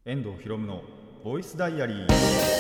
遠藤ひろむのボイスダイアリー。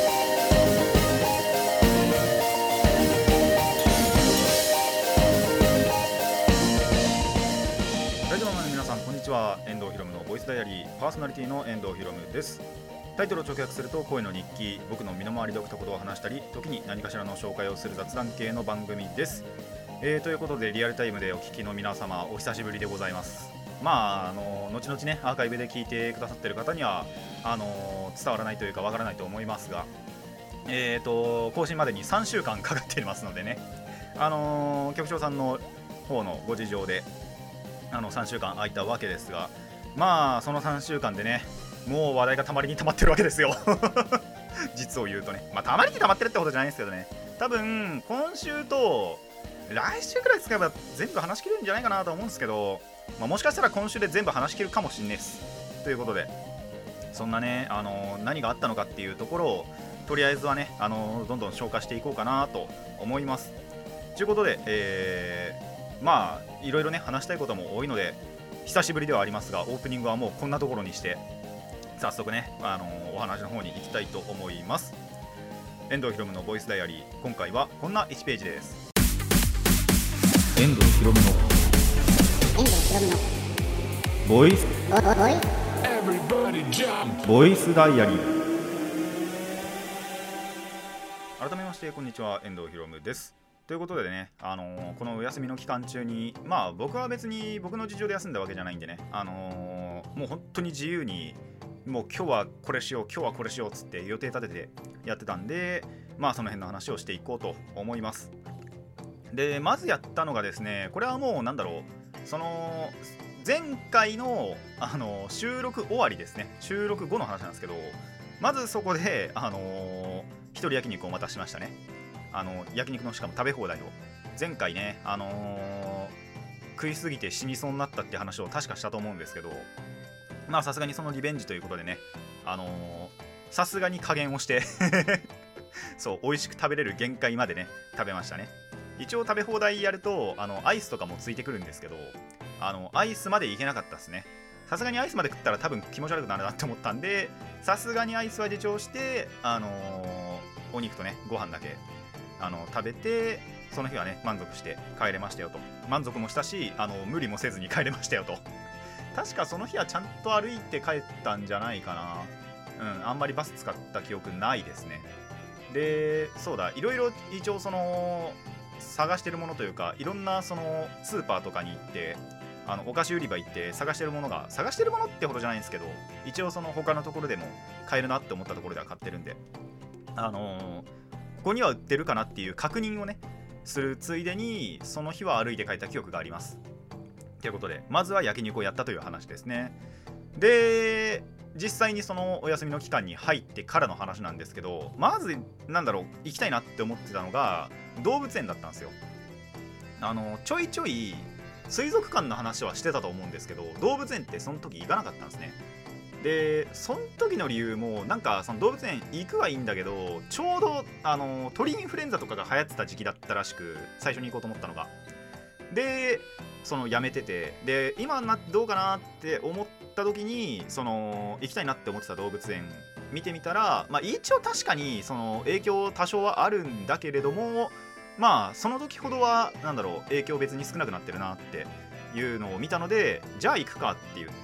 ラジオの皆さんこんにちは。遠藤ひろむのボイスダイアリーパーソナリティの遠藤ひろむです。タイトルを直訳すると声の日記、僕の身の回りで起きたことを話したり、時に何かしらの紹介をする雑談系の番組です。ということでリアルタイムでお聞きの皆様、お久しぶりでございます。後々ねアーカイブで聞いてくださっている方には伝わらないというかわからないと思いますが、更新までに3週間かかっていますのでね、局長さんの方のご事情で3週間空いたわけですが、その3週間でね、もう話題がたまりにたまってるわけですよ実を言うとね、たまりにたまってるってことじゃないんですけどね、多分今週と来週くらい使えば全部話し切れるんじゃないかなと思うんですけど、もしかしたら今週で全部話し切るかもしれないです。ということで、そんなね、何があったのかっていうところをとりあえずはね、どんどん消化していこうかなと思います。ということで、いろいろね話したいことも多いので、久しぶりではありますがオープニングはもうこんなところにして早速ね、お話の方に行きたいと思います。遠藤ひろむのボイスダイアリー、今回はこんな1ページです。遠藤ひろむのボイスダイアリー。改めましてこんにちは、遠藤ひろむです。ということでね、このお休みの期間中に、僕は別に僕の事情で休んだわけじゃないんでね、もう本当に自由に、もう今日はこれしよう今日はこれしようっつって予定立ててやってたんで、その辺の話をしていこうと思います。で、まずやったのがですね、これはもうその前回の、収録終わりですね、収録後の話なんですけど、まずそこで一人焼肉をまたしましたね。焼肉のしかも食べ放題を、前回ね食いすぎて死にそうになったって話を確かしたと思うんですけど、さすがにそのリベンジということでね、さすがに加減をしてそう美味しく食べれる限界までね食べましたね。一応食べ放題やるとアイスとかもついてくるんですけど、アイスまでいけなかったですね。さすがにアイスまで食ったら多分気持ち悪くなるなって思ったんで、さすがにアイスは自重して、お肉とねご飯だけ食べて、その日はね満足して帰れましたよと。満足もしたし無理もせずに帰れましたよと。確かその日はちゃんと歩いて帰ったんじゃないかな。あんまりバス使った記憶ないですね。で、そうだ、いろいろ一応探してるものというか、いろんなスーパーとかに行って、お菓子売り場行って探してるものってほどじゃないんですけど、一応他のところでも買えるなって思ったところでは買ってるんで、ここには売ってるかなっていう確認をねするついでに、その日は歩いて帰った記憶があります。ということで、まずは焼肉をやったという話ですね。で、実際にそのお休みの期間に入ってからの話なんですけど、まず行きたいなって思ってたのが動物園だったんですよ。ちょいちょい水族館の話はしてたと思うんですけど、動物園ってその時行かなかったんですね。で、その時の理由もその動物園行くはいいんだけど、ちょうど鳥インフルエンザとかが流行ってた時期だったらしく、最初に行こうと思ったのが。で、やめてて、で今どうかなって思った時に行きたいなって思ってた動物園見てみたら、一応確かに影響多少はあるんだけれども、その時ほどは影響別に少なくなってるなっていうのを見たので、じゃあ行くかって言って、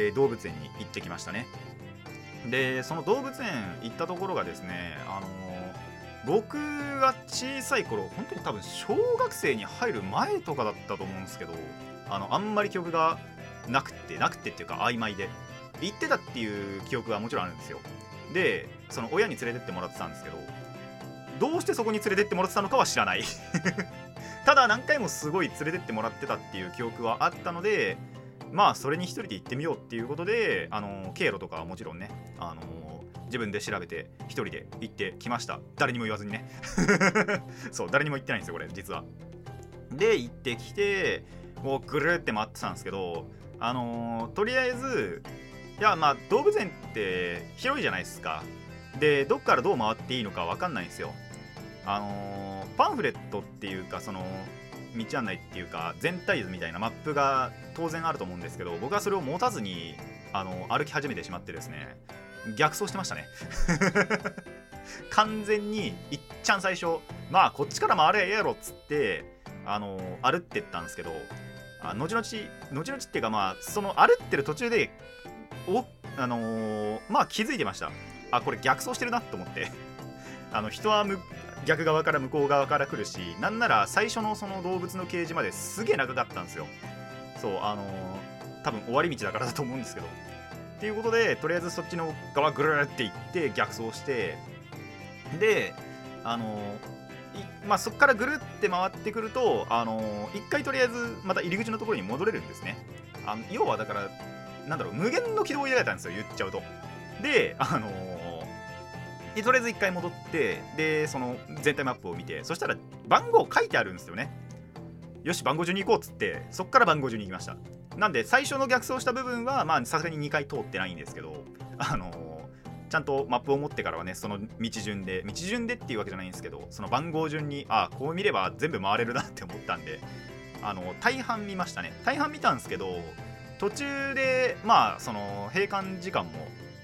動物園に行ってきましたね。で、その動物園行ったところがですね、僕が小さい頃、本当に多分小学生に入る前とかだったと思うんですけど、あんまり記憶がなくてっていうか曖昧で、行ってたっていう記憶はもちろんあるんですよ。で、その親に連れてってもらってたんですけど、どうしてそこに連れてってもらってたのかは知らないただ何回もすごい連れてってもらってたっていう記憶はあったので、それに一人で行ってみようっていうことで、経路とかはもちろんね、自分で調べて一人で行ってきました。誰にも言わずにねそう、誰にも言ってないんですよこれ実は。で、行ってきて、もうぐるって回ってたんですけど、とりあえず、いや、動物園って広いじゃないですか。で、どっからどう回っていいのか分かんないんですよ。パンフレットっていうか、道案内っていうか全体図みたいなマップが当然あると思うんですけど、僕はそれを持たずに歩き始めてしまってですね、逆走してましたね完全にいっちゃん最初、まあこっちから回れやろっつって歩ってったんですけど、後々っていうか、まあその歩ってる途中でまあ気づいてました。これ逆走してるなと思って人は逆側から向こう側から来るし、なんなら最初のその動物のケージまですげえ長かったんですよ。そう多分終わり道だからだと思うんですけど、っていうことでとりあえずそっちの側ぐるーって行って逆走して、でまあそっからぐるって回ってくると一回とりあえずまた入り口のところに戻れるんですね。要はだからなんだろう、無限の軌道を入れられたんですよ、言っちゃうと。でとりあえず一回戻って、でその全体マップを見て、そしたら番号書いてあるんですよね。よし番号順に行こうっつって、そっから番号順に行きました。なんで最初の逆走した部分はまあさすがに2回通ってないんですけど、ちゃんとマップを持ってからはね、その道順でっていうわけじゃないんですけど、その番号順にこう見れば全部回れるなって思ったんで、大半見ましたね。大半見たんですけど、途中でまあその閉園時間も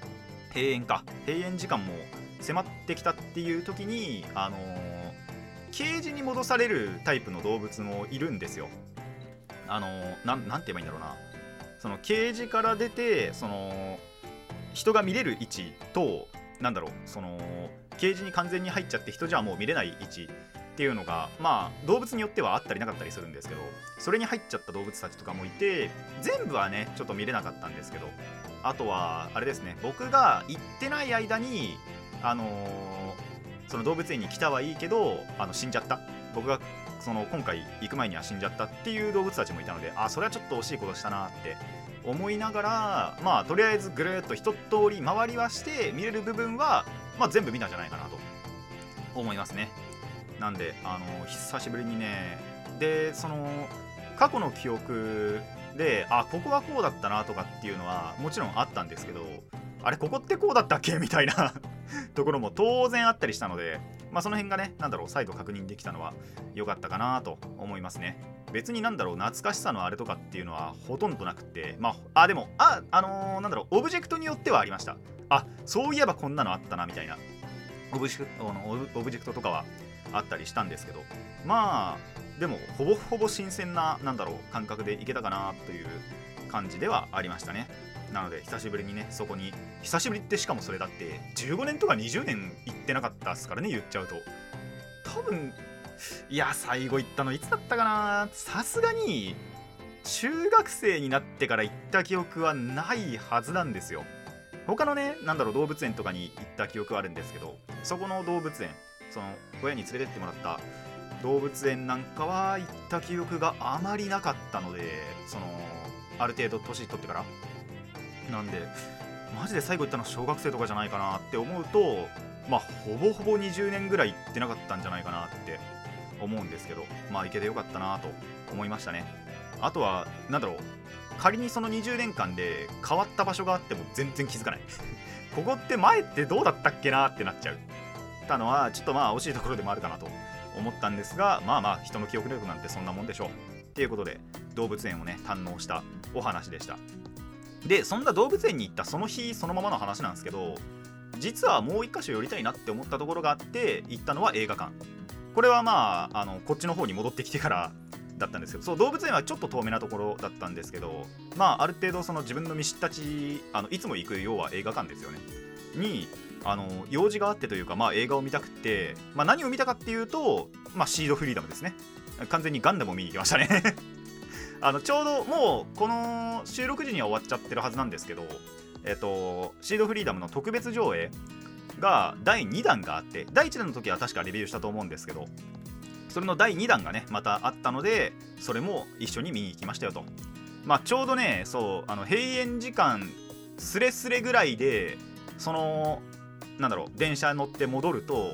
迫ってきたっていう時にケージに戻されるタイプの動物もいるんですよ。なんて言えばいいんだろうな、そのケージから出てその人が見れる位置と、なんだろう、そのケージに完全に入っちゃって人じゃもう見れない位置っていうのがまあ動物によってはあったりなかったりするんですけど、それに入っちゃった動物たちとかもいて、全部はねちょっと見れなかったんですけど、あとはあれですね、僕が行ってない間にその動物園に来たはいいけど死んじゃった、僕がその今回行く前には死んじゃったっていう動物たちもいたので、それはちょっと惜しいことしたなって思いながら、まあとりあえずぐるっと一通り回りはして見れる部分は、まあ、全部見たんじゃないかなと思いますね。なんで久しぶりにね、でその過去の記憶でここはこうだったなとかっていうのはもちろんあったんですけど、ここってこうだったっけみたいなところも当然あったりしたので、まあその辺がね、なんだろう、再度確認できたのは良かったかなと思いますね。別になんだろう、懐かしさのあれとかっていうのはほとんどなくて、まあでもなんだろう、オブジェクトによってはありました。そういえばこんなのあったなみたいなオブジェクトとかはあったりしたんですけど、まあでもほぼほぼ新鮮な、なんだろう、感覚でいけたかなという感じではありましたね。なので久しぶりにね、そこに久しぶりって、しかもそれだって15年とか20年行ってなかったっすからね、言っちゃうと。多分最後行ったのいつだったかな。さすがに中学生になってから行った記憶はないはずなんですよ。他のね、なんだろう、動物園とかに行った記憶はあるんですけど、そこの動物園、その親に連れてってもらった動物園なんかは行った記憶があまりなかったので、ある程度年取ってからなんで、マジで最後行ったの小学生とかじゃないかなって思うと、まあほぼほぼ20年ぐらい行ってなかったんじゃないかなって思うんですけど、まあ行けてよかったなと思いましたね。あとはなんだろう、仮にその20年間で変わった場所があっても全然気づかないここって前ってどうだったっけなってなっちゃうたのは、ちょっとまあ惜しいところでもあるかなと思ったんですが、まあ人の記憶力なんてそんなもんでしょうっていうことで、動物園をね堪能したお話でした。でそんな動物園に行ったその日そのままの話なんですけど、実はもう一箇所寄りたいなって思ったところがあって、行ったのは映画館。これはまあこっちの方に戻ってきてからだったんですけど、そう、動物園はちょっと遠めなところだったんですけど、まあある程度その自分の見知ったちいつも行く、要は映画館ですよねに用事があってというか、まあ映画を見たくて、まあ何を見たかっていうと、まあシードフリーダムですね。完全にガンダムを見に行きましたねちょうどもうこの収録時には終わっちゃってるはずなんですけど、シードフリーダムの特別上映が第2弾があって、第1弾の時は確かレビューしたと思うんですけど、それの第2弾がねまたあったので、それも一緒に見に行きましたよと。まあちょうどね、そう閉園時間スレスレぐらいで、そのなんだろう、電車乗って戻ると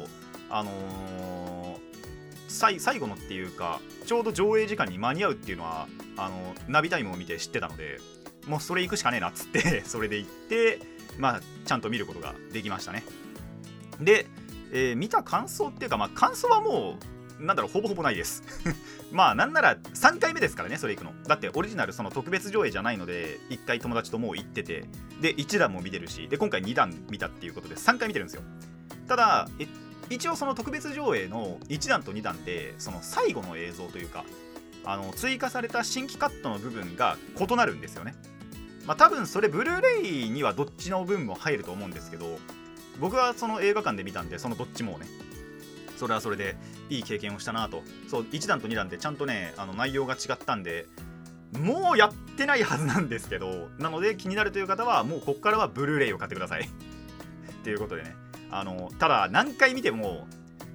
最後のっていうか、ちょうど上映時間に間に合うっていうのはナビタイムを見て知ってたので、もうそれ行くしかねえなっつってそれで行って、まあちゃんと見ることができましたね。で、見た感想っていうか、まあ感想はもうほぼほぼないですまあなんなら3回目ですからね、それ行くの。だってオリジナルその特別上映じゃないので、1回友達ともう行ってて、で1弾も見てるし、で今回2弾見たっていうことで3回見てるんですよ。ただ一応その特別上映の1弾と2弾でその最後の映像というか、追加された新規カットの部分が異なるんですよね。まあ多分それブルーレイにはどっちの分も入ると思うんですけど、僕はその映画館で見たんで、そのどっちもね、それはそれでいい経験をしたなと。そう、1弾と2弾でちゃんとね、内容が違ったんで、もうやってないはずなんですけど、なので気になるという方はもうこっからはブルーレイを買ってくださいっていうことでね、ただ何回見ても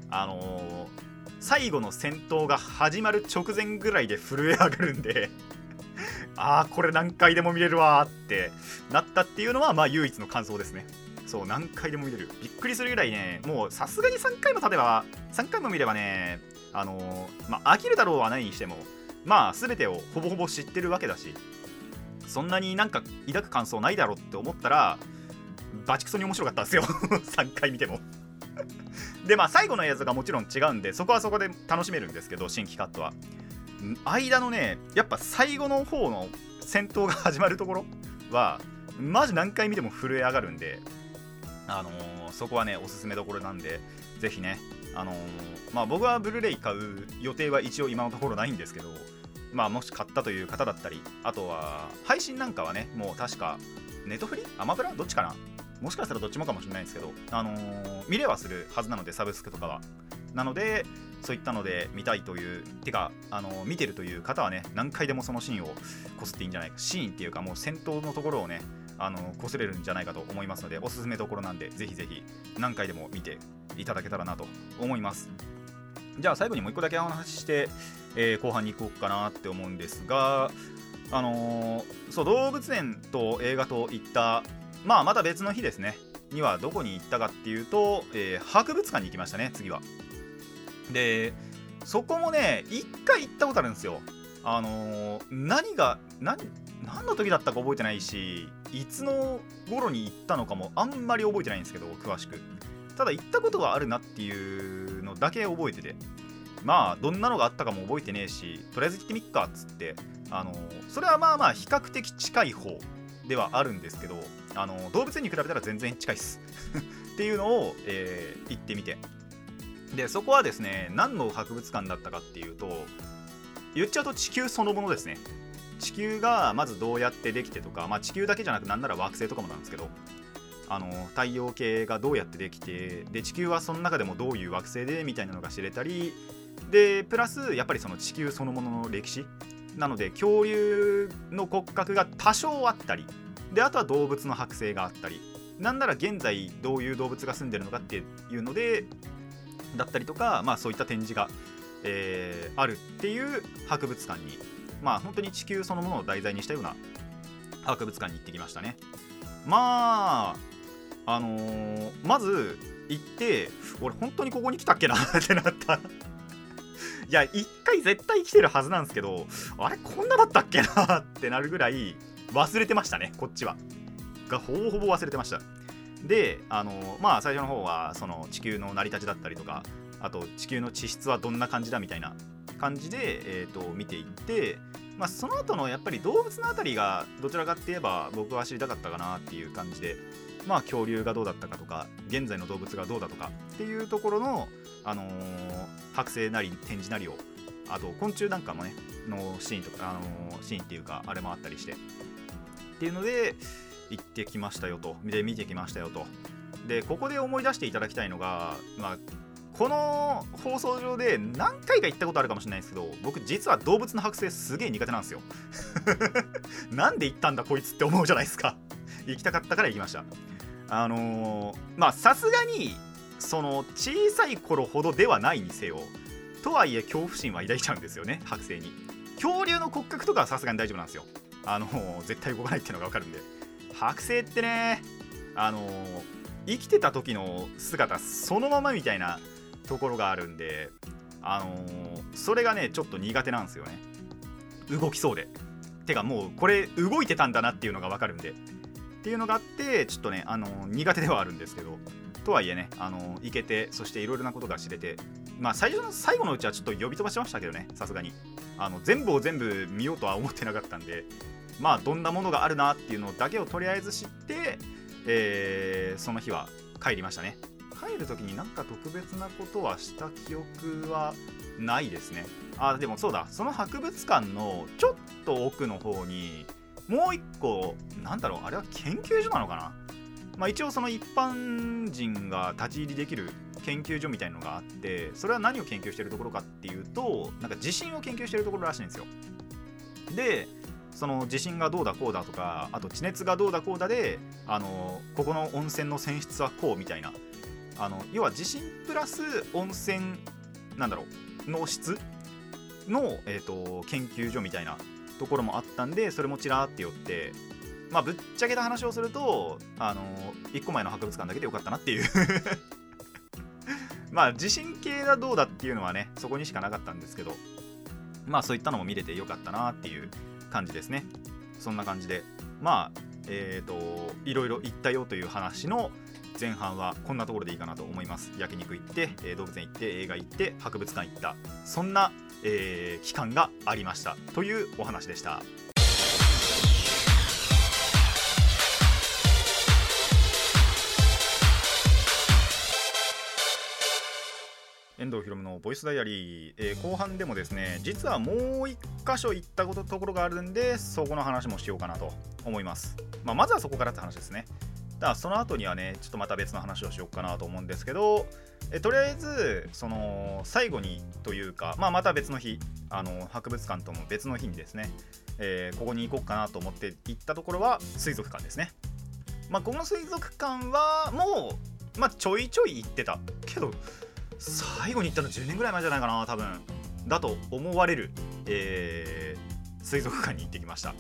最後の戦闘が始まる直前ぐらいで震え上がるんでこれ何回でも見れるわーってなったっていうのは、まあ唯一の感想ですね。そう、何回でも見れる。びっくりするぐらいね、もうさすがに3回も見ればね、飽きるだろうはないにしても、まあ全てをほぼほぼ知ってるわけだし、そんなになんか抱く感想ないだろうって思ったら、バチクソに面白かったんですよ3回見てもで、まあ最後の映像がもちろん違うんで、そこはそこで楽しめるんですけど、新規カットは間のね、やっぱ最後の方の戦闘が始まるところはマジ何回見ても震え上がるんで、そこはねおすすめどころなんで、ぜひね、僕はブルーレイ買う予定は一応今のところないんですけど、もし買ったという方だったり、あとは配信なんかはね、もう確かネットフリアマプラどっちかな、もしかしたらどっちもかもしれないんですけど、見れはするはずなので、サブスクとかは。なのでそういったので見たいという見てるという方はね、何回でもそのシーンをこすっていいんじゃないか、シーンっていうかもう戦闘のところをねこすれるんじゃないかと思いますので、おすすめどころなんで、ぜひぜひ何回でも見ていただけたらなと思います。じゃあ最後にもう一個だけお話しして、後半に行こうかなって思うんですが、そう、動物園と映画と行った、また別の日ですねにはどこに行ったかっていうと、博物館に行きましたね、次は。でそこもね1回行ったことあるんですよ。何の時だったか覚えてないし、いつの頃に行ったのかもあんまり覚えてないんですけど、詳しく。ただ行ったことはあるなっていうのだけ覚えてて、どんなのがあったかも覚えてねえし、とりあえず行ってみっかっつって、それは比較的近い方ではあるんですけど、動物園に比べたら全然近いっすっていうのを、行ってみて、でそこはですね、何の博物館だったかっていうと、言っちゃうと地球そのものですね。地球がまずどうやってできてとか、地球だけじゃなくなんなら惑星とかもなんですけど、太陽系がどうやってできて、で地球はその中でもどういう惑星でみたいなのが知れたりで、プラスやっぱりその地球そのものの歴史なので、恐竜の骨格が多少あったりで、あとは動物の剥製があったり、なんなら現在どういう動物が住んでるのかっていうのでだったりとか、そういった展示が、あるっていう博物館に、本当に地球そのものを題材にしたような博物館に行ってきましたね。まず行って、俺本当にここに来たっけなってなったいや、一回絶対来てるはずなんですけど、あれこんなだったっけなってなるぐらい忘れてましたね、こっちはほぼほぼ忘れてました。で最初の方はその地球の成り立ちだったりとか、あと地球の地質はどんな感じだみたいな感じで、見ていって、その後のやっぱり動物のあたりがどちらかって言えば僕は知りたかったかなっていう感じで、恐竜がどうだったかとか、現在の動物がどうだとかっていうところの、剥製なり展示なりを、あと昆虫なんかもねのシーンとか、シーンっていうかあれもあったりしてっていうので行ってきましたよと。で見てきましたよと。でここで思い出していただきたいのが、この放送上で何回か言ったことあるかもしれないですけど、僕実は動物の剥製すげえ苦手なんですよなんで行ったんだこいつって思うじゃないですか行きたかったから行きました。さすがにその小さい頃ほどではないにせよ、とはいえ恐怖心は抱いちゃうんですよね、剥製に。恐竜の骨格とかはさすがに大丈夫なんですよ。絶対動かないっていうのが分かるんで。剥製ってね、生きてた時の姿そのままみたいなところがあるんで、それがねちょっと苦手なんですよね。動きそうで、てかもうこれ動いてたんだなっていうのが分かるんでっていうのがあって、ちょっとね苦手ではあるんですけど、とはいえね行けて、そしていろいろなことが知れて、 最後のうちはちょっと呼び飛ばしましたけどね、さすがに全部を全部見ようとは思ってなかったんで、どんなものがあるなっていうのだけをとりあえず知って、その日は帰りましたね。帰る時になんか特別なことはした記憶はないですね。でもそうだ、その博物館のちょっと奥の方にもう一個、なんだろう、あれは研究所なのかな。一応その一般人が立ち入りできる研究所みたいのがあって、それは何を研究してるところかっていうと、なんか地震を研究してるところらしいんですよ。でその地震がどうだこうだとか、あと地熱がどうだこうだでここの温泉の泉質はこうみたいな、要は地震プラス温泉の質の、研究所みたいなところもあったんで、それもちらーって寄って、ぶっちゃけた話をすると1個前の博物館だけでよかったなっていう地震計がどうだっていうのはね、そこにしかなかったんですけど、そういったのも見れてよかったなっていう感じですね。そんな感じでいろいろ行ったよという話の前半はこんなところでいいかなと思います。焼肉行って、動物園行って、映画行って、博物館行った、そんな、期間がありましたというお話でした。遠藤ひろむのボイスダイアリー、後半でもですね、実はもう一箇所行ったところがあるんで、そこの話もしようかなと思います。まずはそこからって話ですね。だからその後にはね、ちょっとまた別の話をしようかなと思うんですけど、とりあえずその最後にというか、また別の日、博物館とも別の日にですね、ここに行こうかなと思って行ったところは水族館ですね。この水族館はもう、ちょいちょい行ってたけど、最後に行ったの10年ぐらい前じゃないかな、多分だと思われる、水族館に行ってきました。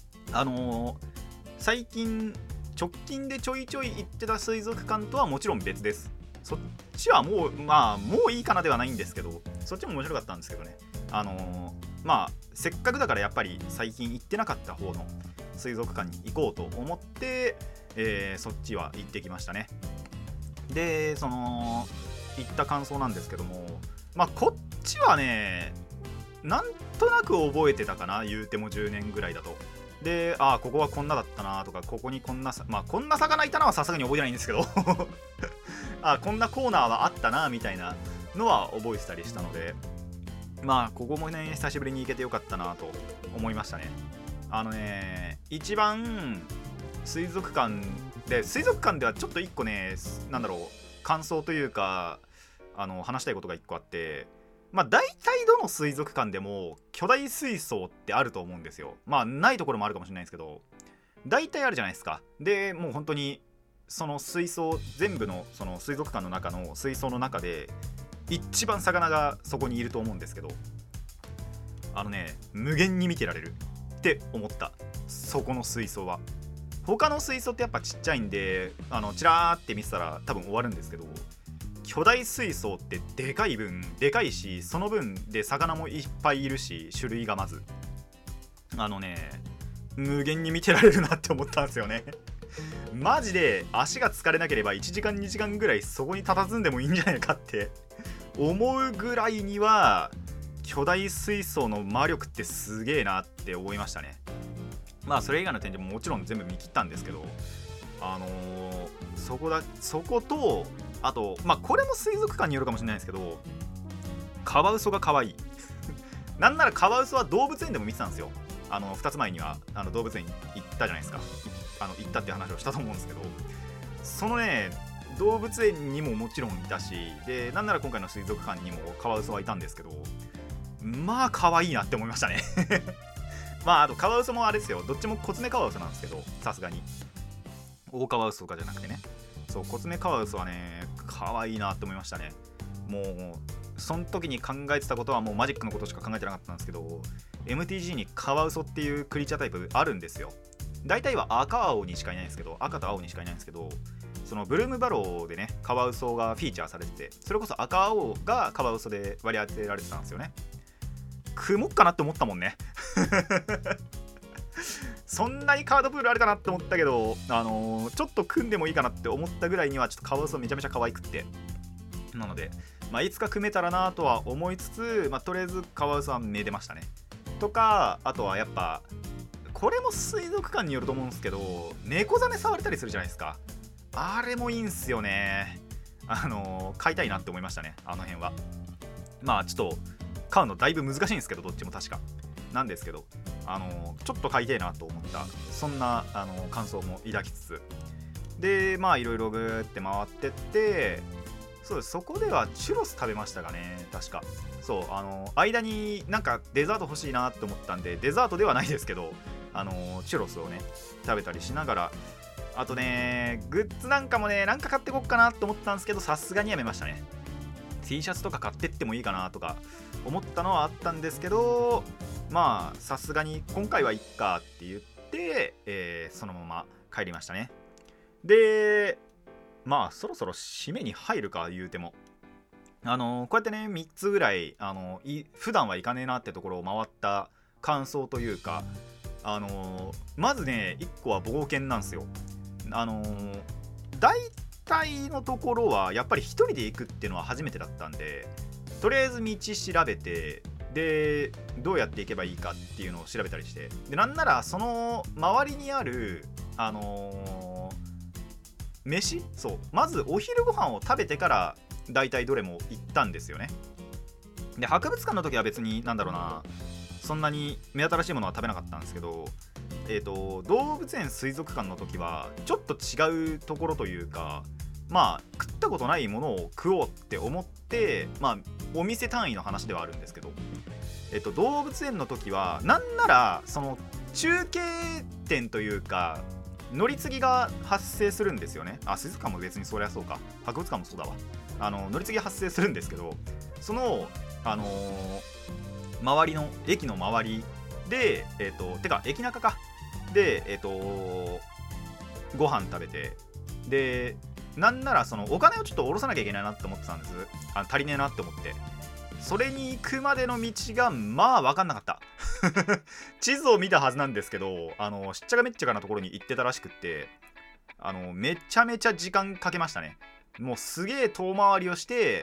最近直近でちょいちょい行ってた水族館とはもちろん別です。そっちはもういいかなではないんですけど、そっちも面白かったんですけどね。せっかくだからやっぱり最近行ってなかった方の水族館に行こうと思って、そっちは行ってきましたね。で行った感想なんですけども、こっちはね、なんとなく覚えてたかな、言うても10年ぐらいだと。で、ここはこんなだったなとか、ここにこんなこんな魚いたのはさすがに覚えてないんですけどこんなコーナーはあったなみたいなのは覚えてたりしたので、ここもね、久しぶりに行けてよかったなと思いましたね。一番水族館ではちょっと一個ね、感想というか話したいことが一個あって、大体どの水族館でも巨大水槽ってあると思うんですよ。ないところもあるかもしれないですけど、大体あるじゃないですか。でもう本当にその水槽全部のその水族館の中の水槽の中で一番魚がそこにいると思うんですけど、無限に見てられるって思った。そこの水槽は他の水槽ってやっぱちっちゃいんでチラーって見てたら多分終わるんですけど、巨大水槽ってでかいし、その分で魚もいっぱいいるし、種類がまず無限に見てられるなって思ったんですよねマジで足が疲れなければ1時間2時間ぐらいそこに佇んでもいいんじゃないかって思うぐらいには、巨大水槽の魔力ってすげえなって思いましたね。それ以外の展示ももちろん全部見切ったんですけど、そこと、あとこれも水族館によるかもしれないですけど、カワウソが可愛いなんならカワウソは動物園でも見てたんですよ。2つ前には動物園行ったじゃないですか。行ったって話をしたと思うんですけど、そのね、動物園にももちろんいたし、でなんなら今回の水族館にもカワウソはいたんですけど、可愛いなって思いましたねあとカワウソもあれですよ、どっちもコツメカワウソなんですけど、さすがにオオカワウソとかじゃなくてね、そうコツメカワウソはね可愛いなって思いましたね。もうその時に考えてたことはもうマジックのことしか考えてなかったんですけど、 MTG にカワウソっていうクリーチャータイプあるんですよ。大体は赤青にしかいないんですけど、赤と青にしかいないんですけど、そのブルームバローでねカワウソがフィーチャーされてて、それこそ赤青がカワウソで割り当てられてたんですよね。組もっかなって思ったもんねそんなにカードプールあるかなって思ったけど、ちょっと組んでもいいかなって思ったぐらいにはちょっとカワウソめちゃめちゃ可愛くって、なのでいつか組めたらなとは思いつつ、とりあえずカワウソはめでましたね。とか、あとはやっぱこれも水族館によると思うんですけど、猫ザメ触れたりするじゃないですか。あれもいいんすよね。飼いたいなって思いましたね、あの辺は。ちょっと飼うのだいぶ難しいんですけど、どっちも確かなんですけど、ちょっと飼いたいなと思った、そんな感想も抱きつつで、いろいろぐーって回ってって、そうです、そこではチュロス食べましたかね、確か。そう、間になんかデザート欲しいなって思ったんで、デザートではないですけど、チュロスをね食べたりしながら、あとねグッズなんかもねなんか買ってこっかなと思ったんですけど、さすがにやめましたね。 T シャツとか買ってってもいいかなとか思ったのはあったんですけど、さすがに今回はいっかって言って、そのまま帰りましたね。でそろそろ締めに入るか言うても、こうやってね3つぐらい普段は行かねえなってところを回った感想というか、まずね1個は冒険なんですよ。大体のところはやっぱり一人で行くっていうのは初めてだったんで、とりあえず道調べて、でどうやって行けばいいかっていうのを調べたりして、でなんならその周りにある飯、そうまずお昼ご飯を食べてから大体どれも行ったんですよね。で博物館の時は別にそんなに目新しいものは食べなかったんですけど、動物園水族館の時はちょっと違うところというか、食ったことないものを食おうって思って、お店単位の話ではあるんですけど、動物園の時はなんならその中継点というか乗り継ぎが発生するんですよね。水族館も別にそりゃそうか、博物館もそうだわ。乗り継ぎ発生するんですけど、その周りの駅の周りでてか駅中かでご飯食べて、でなんならそのお金をちょっと下ろさなきゃいけないなって思ってたんです。足りねえなって思って、それに行くまでの道が分かんなかった地図を見たはずなんですけど、しっちゃかめっちゃかなところに行ってたらしくって、めちゃめちゃ時間かけましたね。もうすげえ遠回りをして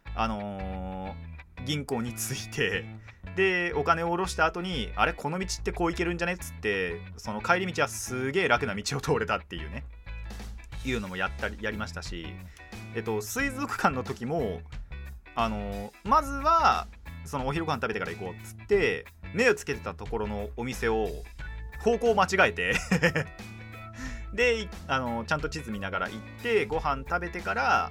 銀行に着いて、でお金を下ろした後にあれこの道ってこう行けるんじゃねっつって、その帰り道はすげえ楽な道を通れたっていうね、いうのもやりましたし、水族館の時もまずはそのお昼ご飯食べてから行こうっつって目をつけてたところのお店を方向を間違えてでちゃんと地図見ながら行ってご飯食べてから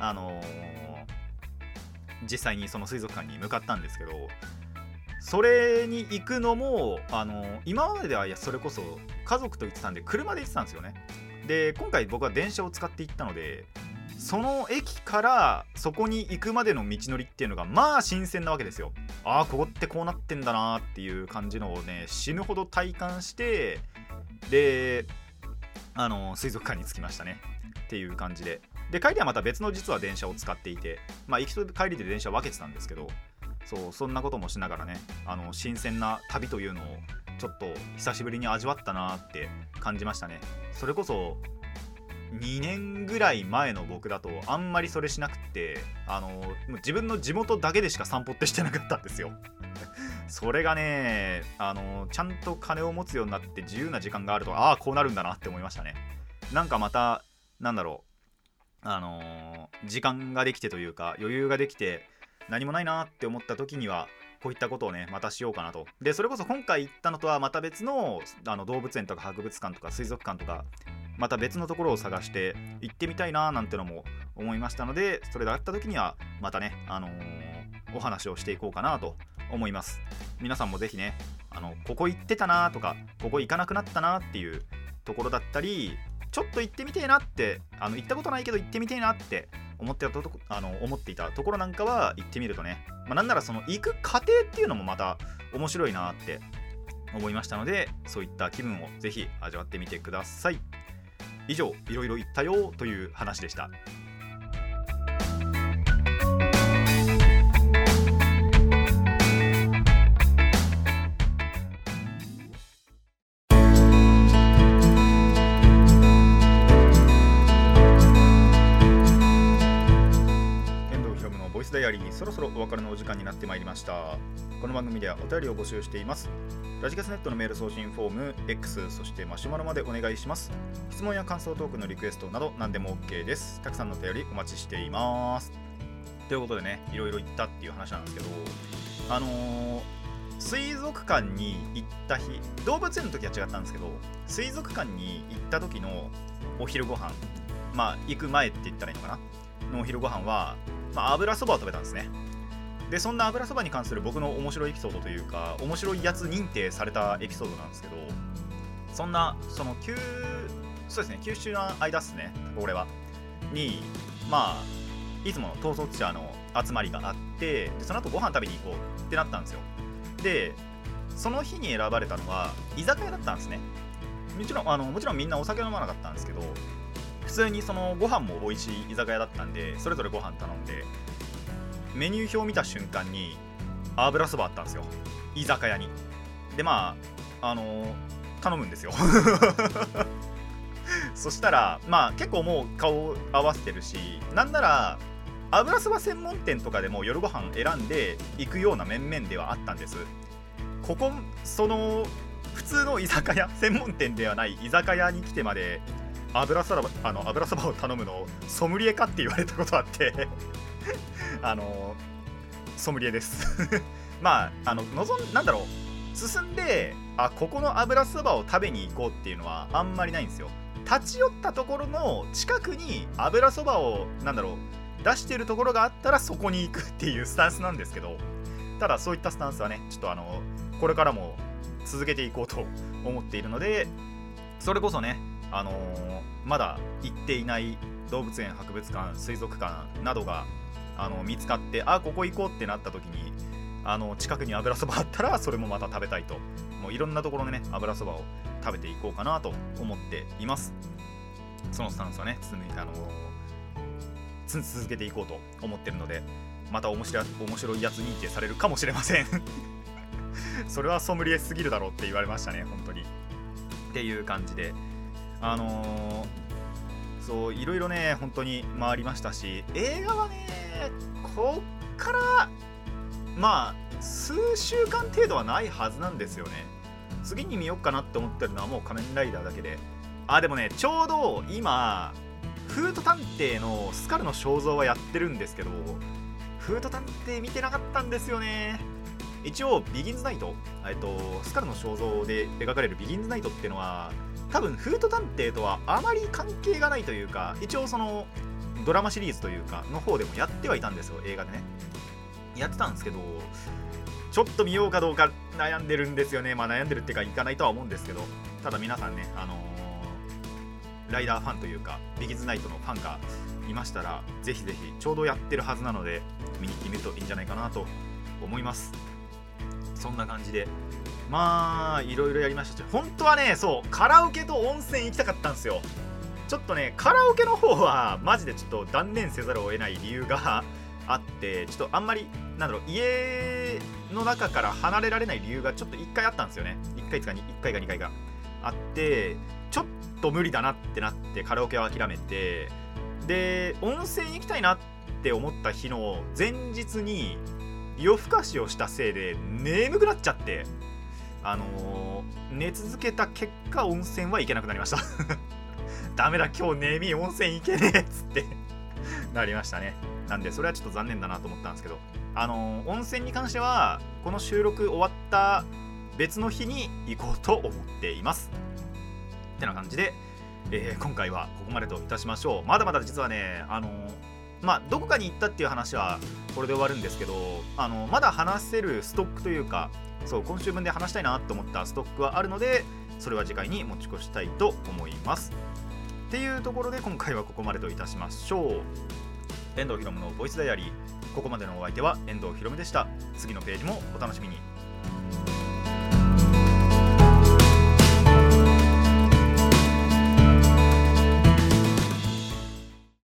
実際にその水族館に向かったんですけど、それに行くのも今までではそれこそ家族と行ってたんで車で行ってたんですよね。で今回僕は電車を使って行ったので、その駅からそこに行くまでの道のりっていうのが新鮮なわけですよ。ここってこうなってんだなっていう感じのをね死ぬほど体感して、で水族館に着きましたねっていう感じで、帰りはまた別の実は電車を使っていて、行きと帰りで電車を分けてたんですけど、そんなこともしながらね新鮮な旅というのをちょっと久しぶりに味わったなって感じましたね。それこそ2年ぐらい前の僕だとあんまりそれしなくって自分の地元だけでしか散歩ってしてなかったんですよそれがねちゃんと金を持つようになって自由な時間があるとこうなるんだなって思いましたね。なんかまた時間ができてというか余裕ができて何もないなって思った時にはこういったことをねまたしようかなと。でそれこそ今回行ったのとはまた別の動物園とか博物館とか水族館とかまた別のところを探して行ってみたいななんてのも思いましたので、それがあった時にはまたねお話をしていこうかなと思います。皆さんもぜひねここ行ってたなとかここ行かなくなったなっていうところだったり、ちょっと行ってみてえなって行ったことないけど行ってみてえなって思っていたところなんかは行ってみるとね、なんならその行く過程っていうのもまた面白いなって思いましたので、そういった気分をぜひ味わってみてください。以上、いろいろ言ったよという話でした。遠藤ひろむのボイスダイアリそろそろお別れのお時間になってまいりました。この番組ではお便りを募集しています。ラジカセネットのメール送信フォーム X、 そしてマシュマロまでお願いします。質問や感想トークのリクエストなど何でも OK です。たくさんのお便りお待ちしています。ということでね、いろいろ行ったっていう話なんですけど、水族館に行った日、動物園の時は違ったんですけど、水族館に行った時のお昼ご飯、行く前って言ったらいいのかなのお昼ご飯は、油そばを食べたんですね。でそんな油そばに関する僕の面白いエピソードというか、面白いやつ認定されたエピソードなんですけど、そんなそうですね、九州の間っすね、これはにいつもの統率者の集まりがあって、でその後ご飯食べに行こうってなったんですよ。でその日に選ばれたのは居酒屋だったんですね。もちろんみんなお酒飲まなかったんですけど、普通にそのご飯も美味しい居酒屋だったんで、それぞれご飯頼んで、メニュー表を見た瞬間に油そばあったんですよ、居酒屋に。で頼むんですよそしたら結構もう顔合わせてるし、なんなら油そば専門店とかでも夜ご飯選んで行くような面々ではあったんです。ここ普通の居酒屋、専門店ではない居酒屋に来てまで油そばを頼むのソムリエかって言われたことあってソムリエですなんだろう、進んでここの油そばを食べに行こうっていうのはあんまりないんですよ。立ち寄ったところの近くに油そばを出してるところがあったらそこに行くっていうスタンスなんですけど、ただそういったスタンスはね、ちょっとこれからも続けていこうと思っているので、それこそねまだ行っていない動物園、博物館、水族館などが見つかって、ここ行こうってなった時に近くに油そばあったらそれもまた食べたいと、もういろんなところでね油そばを食べていこうかなと思っています。そのスタンスはね続けていこうと思ってるので、また面白いやつ認定されるかもしれませんそれはソムリエすぎるだろうって言われましたね、本当に。っていう感じでそういろいろね本当に回りましたし、映画はねこっから数週間程度はないはずなんですよね。次に見ようかなって思ってるのはもう仮面ライダーだけで、でもねちょうど今フート探偵のスカルの肖像はやってるんですけど、フート探偵見てなかったんですよね。一応ビギンズナイト、スカルの肖像で描かれるビギンズナイトっていうのは多分フート探偵とはあまり関係がないというか、一応そのドラマシリーズというかの方でもやってはいたんですよ、映画でねやってたんですけど、ちょっと見ようかどうか悩んでるんですよね。悩んでるっていうか行かないとは思うんですけど、ただ皆さんねライダーファンというかビギンズナイトのファンがいましたら、ぜひぜひちょうどやってるはずなので見に行ってみるといいんじゃないかなと思います。そんな感じでいろいろやりましたし、本当はねカラオケと温泉行きたかったんですよ。ちょっとねカラオケの方はマジでちょっと断念せざるを得ない理由があって、ちょっとあんまり家の中から離れられない理由がちょっと1回あったんですよね。1回か2回があって、ちょっと無理だなってなってカラオケを諦めて、で温泉行きたいなって思った日の前日に夜更かしをしたせいで眠くなっちゃって、寝続けた結果温泉は行けなくなりましたダメだ今日眠い、温泉行けねえっつってなりましたね。なんでそれはちょっと残念だなと思ったんですけど、温泉に関してはこの収録終わった別の日に行こうと思っていますってな感じで、今回はここまでといたしましょう。まだまだ実はねどこかに行ったっていう話はこれで終わるんですけど、まだ話せるストックというか、今週分で話したいなと思ったストックはあるので、それは次回に持ち越したいと思いますっていうところで、今回はここまでといたしましょう。遠藤ひろむのボイスダイアリー、ここまでのお相手は遠藤ひろむでした。次のページもお楽しみに。